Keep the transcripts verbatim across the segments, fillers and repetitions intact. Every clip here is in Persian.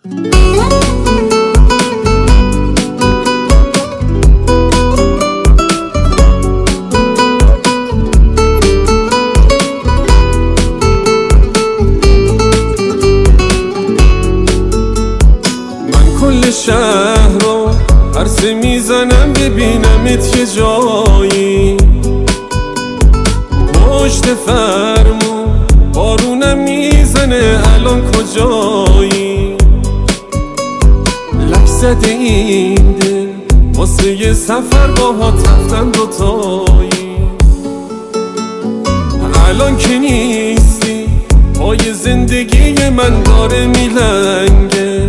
کل شهر رو عرصه میزنم ببینمت یه جایی، پشت فرمون بارونم میزنه الان کجایی؟ لک زده این دل واسه یه سفر باهات رفتن دوتایی، الان که نیستی پای زندگی من داره میلنگه.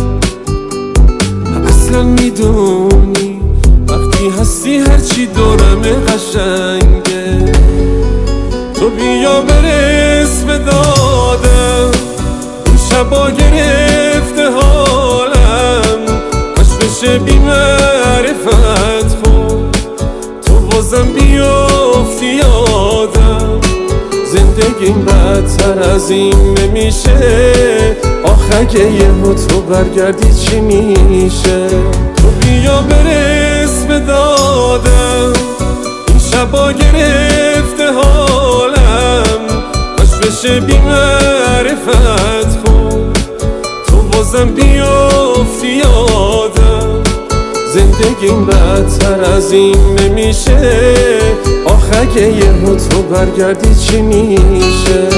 اصلا میدونی وقتی هستی هرچی دورمه قشنگه. تو بیا برس به دادم، این شبا گرفته حالم، باش بشه بی معرفت خود تو بازم بیافتی یادم. زندگیم بدتر از این نمیشه، آخه اگه یهو تو برگردی چی میشه؟ تو بیا برس به دادم، این شبا گرفته حالم، باش بشه بی معرفت خود تو بازم بیافتی یادم. زندگیم بدتر از این نمیشه، آخه اگه یهو تو برگردی چی میشه؟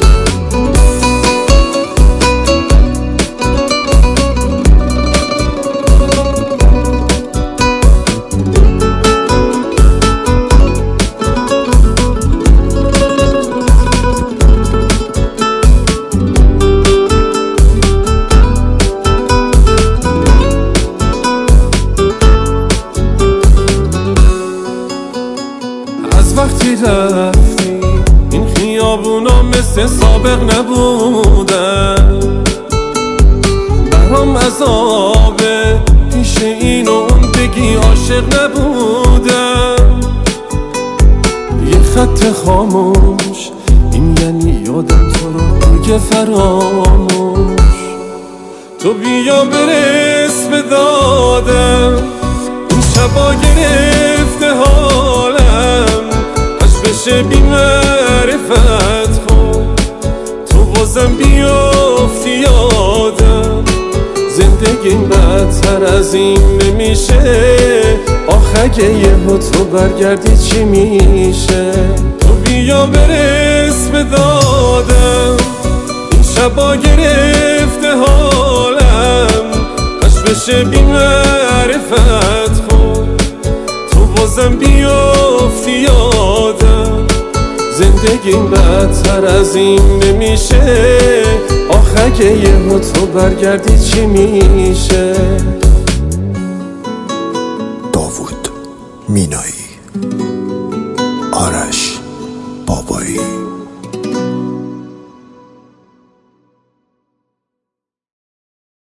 وقتی رفتی این خیابونا مثل سابق نبودن، برام عذابه پیش این و اون بگی عاشق نبودم. یه خط خاموش این یعنی یادم تو رو میگه فراموش. تو بیا برس به دادم، این شبا گرفته حالم، بشه بی معرفت خود تو بازم بیافتی یادم. زندگیم بدتر از این نمیشه، آخه اگه یهو تو برگردی چی میشه؟ تو بیا برس به دادم، این شبا گرفته حالم، باش بشه بی معرفت خود تو بازم بیافتی یادم. زندگیم بدتر از این نمیشه، آخه اگه یهو تو برگردی چی میشه؟ داوود مینایی، آرش بابایی.